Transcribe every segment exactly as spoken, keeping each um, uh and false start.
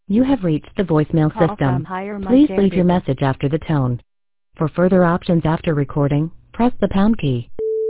You have reached the voicemail Call system. from Higher Please Montana. leave your message after the tone. For further options after recording, press the pound key.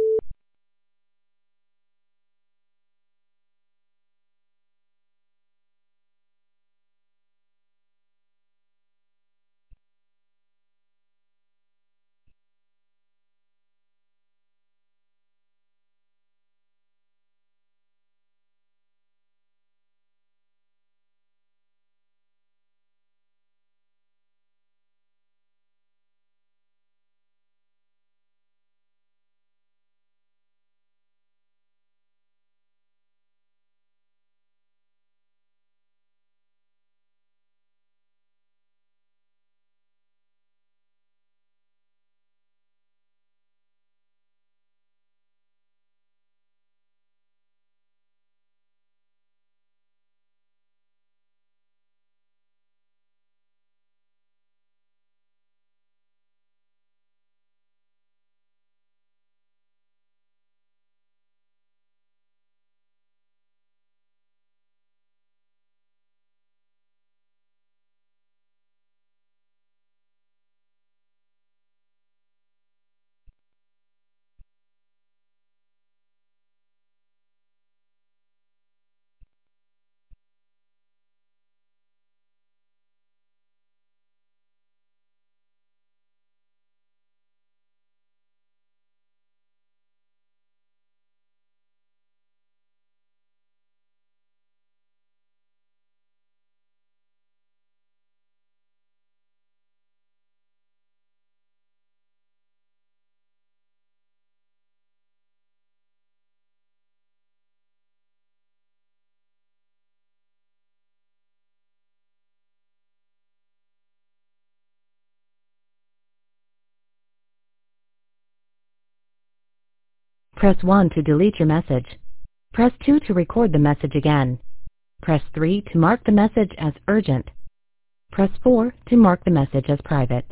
Press one to delete your message. Press two to record the message again. Press three to mark the message as urgent. Press four to mark the message as private.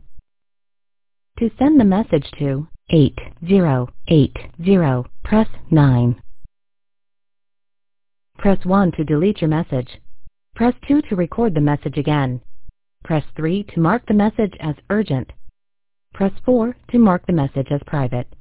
To send the message to eight zero eight zero, press nine. Press one to delete your message. Press two to record the message again. Press three to mark the message as urgent. Press four to mark the message as private.